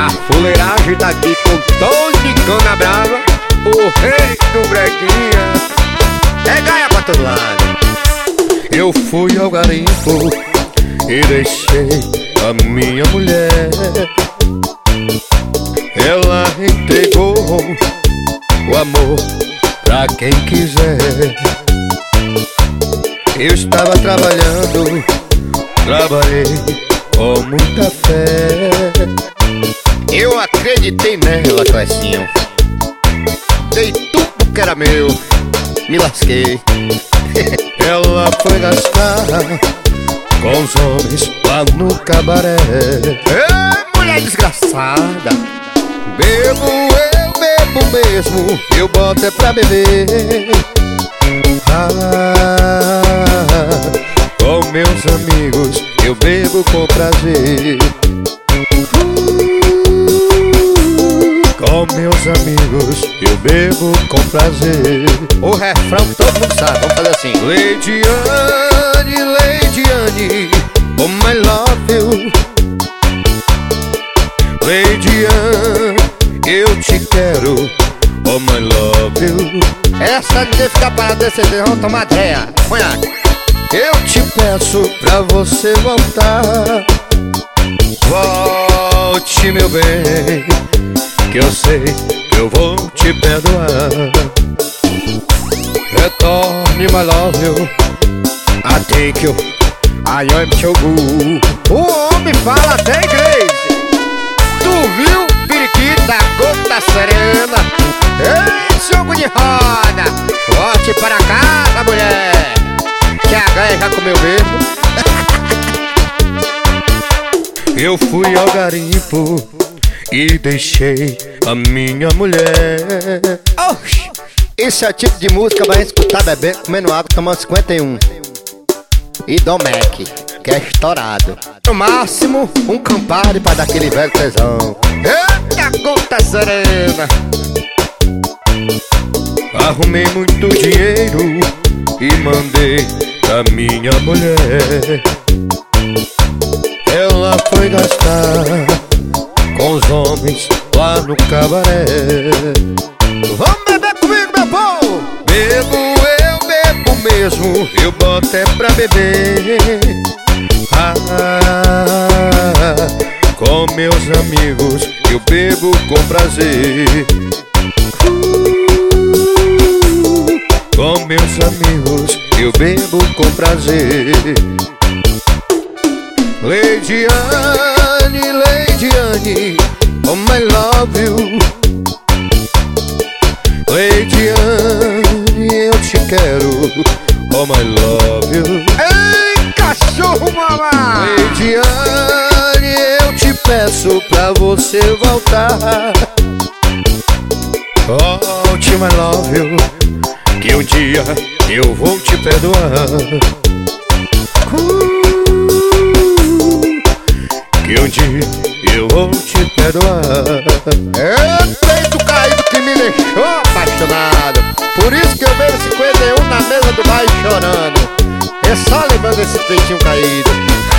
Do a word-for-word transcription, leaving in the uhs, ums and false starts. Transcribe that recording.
A fuleiragem tá aqui com Tony Cana Brava, o rei do breguinha. É gaia pra todo lado. Eu fui ao garimpo e deixei a minha mulher. Ela entregou o amor pra quem quiser. Eu estava trabalhando, trabalhei com muita fé. Eu acreditei nela, Clecinho. Dei tudo que era meu, me lasquei. Ela foi gastar com os homens lá no cabaré. Ê, mulher desgraçada. Bebo, eu bebo mesmo, eu boto é pra beber. Ah, com meus amigos eu bebo com prazer. Com meus amigos eu bebo com prazer. O refrão todo mundo sabe, vamos fazer assim. Lady Anne, Lady Anne, oh my love you. Lady Anne, eu te quero, oh my love you. Essa de ficar parada desse dedo, vamos tomar dreia. Eu te peço pra você voltar. Volte, meu bem, que eu sei que eu vou te perdoar. Retorne, my love you, I thank you, I am too good. O homem fala até inglês. Tu viu, periquito da gota serena? Ei, jogo de roda, volte para casa, mulher, que a ganha já comeu mesmo. Eu fui ao garimpo e deixei a minha mulher. Oxi, esse é o tipo de música pra escutar bebê comendo água, tomando cinquenta e um e Domec, que é estourado. No máximo, um Campari pra dar aquele velho tesão. Eita, gota serena. Arrumei muito dinheiro e mandei pra minha mulher. Ela foi gastar com os homens lá no cabaré. Vamos beber comigo, meu povo! Bebo, eu bebo mesmo, eu boto é pra beber. Ah, com meus amigos eu bebo com prazer. Com meus amigos eu bebo com prazer. Lady Anne, Lady Anne, oh my love you. Lady Anne, eu te quero, oh my love you. Ei, cachorro mamãe! Lady Anne, eu te peço pra você voltar. Volte, my love you, que um dia eu vou te perdoar. uh, Que um dia eu vou te perdoar. É peito caído que me deixou apaixonado. Por isso que eu vejo cinquenta e um na mesa do bairro chorando. É só lembrando esse peitinho caído.